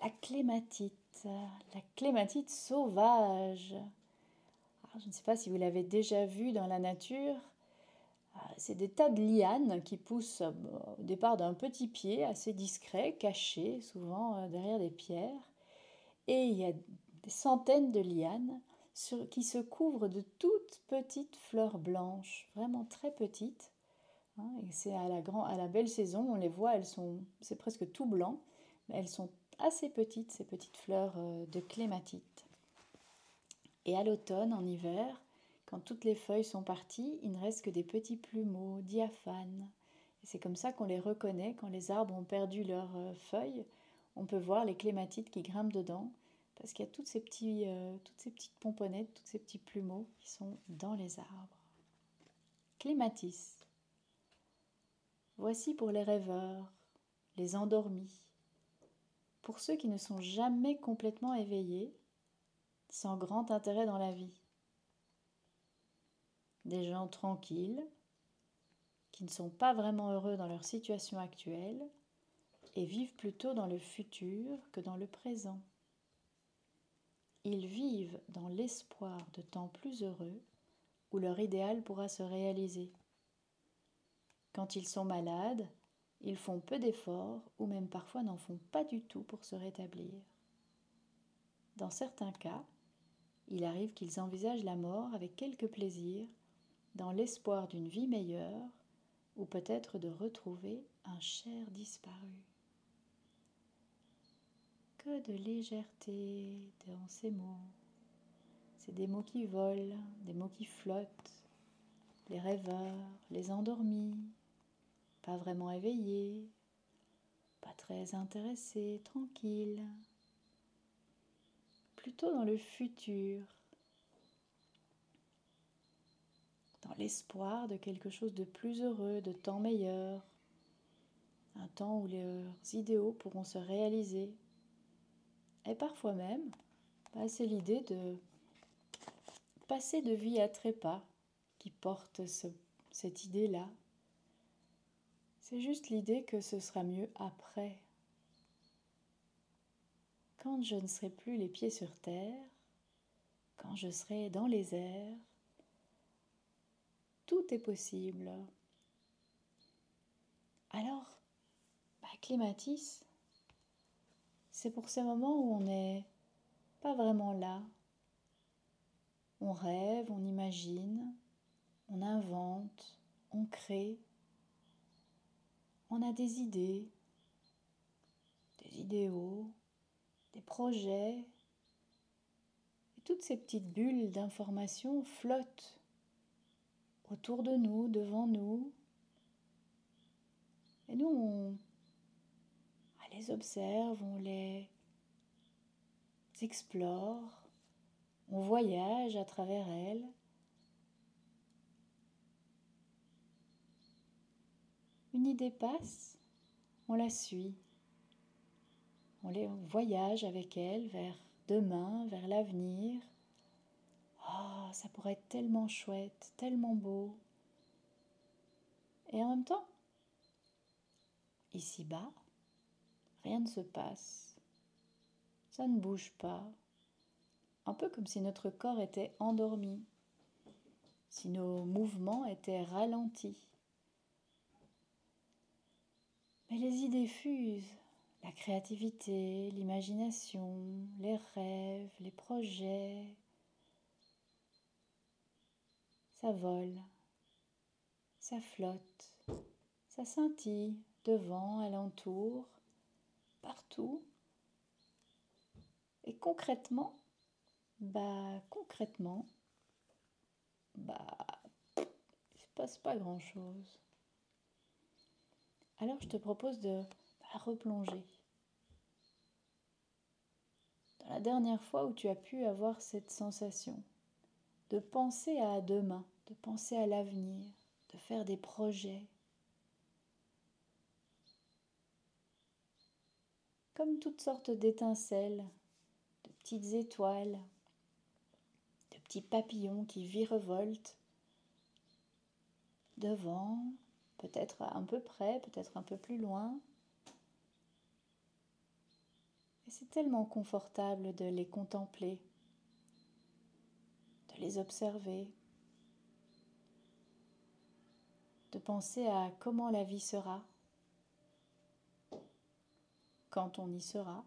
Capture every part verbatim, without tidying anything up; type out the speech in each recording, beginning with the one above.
La clématite, la clématite sauvage. Alors, je ne sais pas si vous l'avez déjà vu dans la nature. C'est des tas de lianes qui poussent au départ d'un petit pied assez discret, caché souvent derrière des pierres. Et il y a des centaines de lianes sur, qui se couvrent de toutes petites fleurs blanches, vraiment très petites. Hein, et c'est à la, grand, à la belle saison, on les voit, elles sont, c'est presque tout blanc, mais elles sont assez petites, ces petites fleurs de clématite. Et à l'automne, en hiver, quand toutes les feuilles sont parties, il ne reste que des petits plumeaux diaphanes. Et c'est comme ça qu'on les reconnaît quand les arbres ont perdu leurs feuilles. On peut voir les clématites qui grimpent dedans, parce qu'il y a toutes ces, petits, euh, toutes ces petites pomponnettes, tous ces petits plumeaux qui sont dans les arbres. Clématis. Voici pour les rêveurs, les endormis, pour ceux qui ne sont jamais complètement éveillés, sans grand intérêt dans la vie. Des gens tranquilles, qui ne sont pas vraiment heureux dans leur situation actuelle et vivent plutôt dans le futur que dans le présent. Ils vivent dans l'espoir de temps plus heureux où leur idéal pourra se réaliser. Quand ils sont malades, ils font peu d'efforts ou même parfois n'en font pas du tout pour se rétablir. Dans certains cas, il arrive qu'ils envisagent la mort avec quelque plaisir, dans l'espoir d'une vie meilleure ou peut-être de retrouver un cher disparu. Que de légèreté dans ces mots. C'est des mots qui volent, des mots qui flottent, les rêveurs, les endormis, pas vraiment éveillés, pas très intéressés, tranquilles, plutôt dans le futur, dans l'espoir de quelque chose de plus heureux, de temps meilleur, un temps où leurs idéaux pourront se réaliser. Et parfois même, bah, c'est l'idée de passer de vie à trépas qui porte ce, cette idée-là. C'est juste l'idée que ce sera mieux après. Quand je ne serai plus les pieds sur terre, quand je serai dans les airs, tout est possible. Alors, bah, clématis, c'est pour ces moments où on n'est pas vraiment là. On rêve, on imagine, on invente, on crée. On a des idées, des idéaux, des projets. Et toutes ces petites bulles d'informations flottent autour de nous, devant nous. Et nous, on, on les observe, on les explore, on voyage à travers elles. Une idée passe, on la suit. On les voyage avec elle vers demain, vers l'avenir. Oh, ça pourrait être tellement chouette, tellement beau. Et en même temps, ici-bas, rien ne se passe. Ça ne bouge pas. Un peu comme si notre corps était endormi, si nos mouvements étaient ralentis. Mais les idées fusent, la créativité, l'imagination, les rêves, les projets, ça vole, ça flotte, ça scintille devant, alentour, partout. Et concrètement, bah concrètement, bah il ne se passe pas grand-chose. Alors je te propose de bah, replonger. Dans la dernière fois où tu as pu avoir cette sensation, de penser à demain, de penser à l'avenir, de faire des projets. Comme toutes sortes d'étincelles, de petites étoiles, de petits papillons qui virevoltent devant, peut-être un peu près, peut-être un peu plus loin. Et c'est tellement confortable de les contempler, de les observer, de penser à comment la vie sera quand on y sera.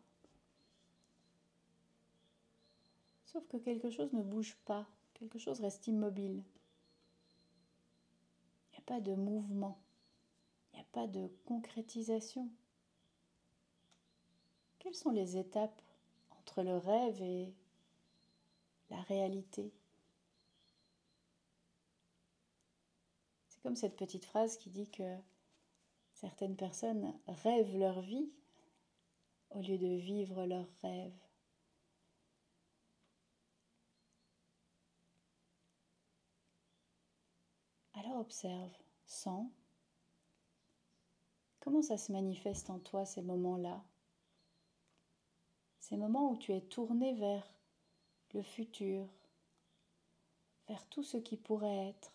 Sauf que quelque chose ne bouge pas, quelque chose reste immobile. Il n'y a pas de mouvement, il n'y a pas de concrétisation. Quelles sont les étapes entre le rêve et la réalité? C'est comme cette petite phrase qui dit que certaines personnes rêvent leur vie au lieu de vivre leurs rêves. Alors observe, sens, comment ça se manifeste en toi ces moments-là? Ces moments où tu es tourné vers le futur, vers tout ce qui pourrait être,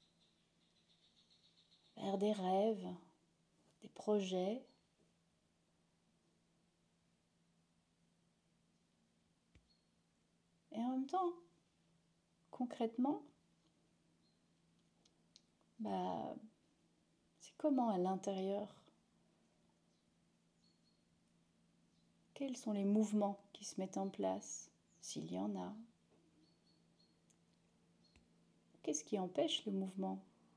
vers des rêves, des projets. Et en même temps, concrètement, bah, c'est comment à l'intérieur? Quels sont les mouvements qui se mettent en place, s'il y en a? Qu'est-ce qui empêche le mouvement?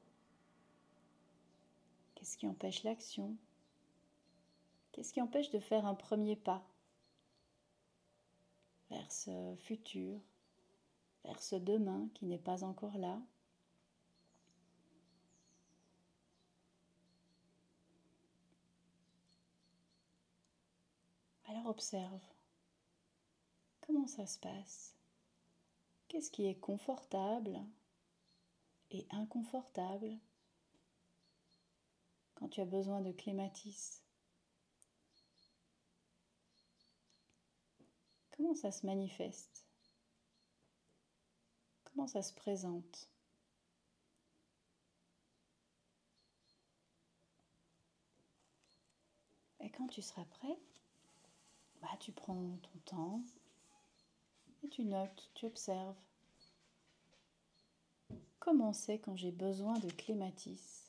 Qu'est-ce qui empêche l'action? Qu'est-ce qui empêche de faire un premier pas vers ce futur, vers ce demain qui n'est pas encore là? Alors observe, comment ça se passe? Qu'est-ce qui est confortable et inconfortable quand tu as besoin de clématis? Comment ça se manifeste? Comment ça se présente? Et quand tu seras prêt, bah, tu prends ton temps et tu notes, tu observes. Comment c'est quand j'ai besoin de clématis?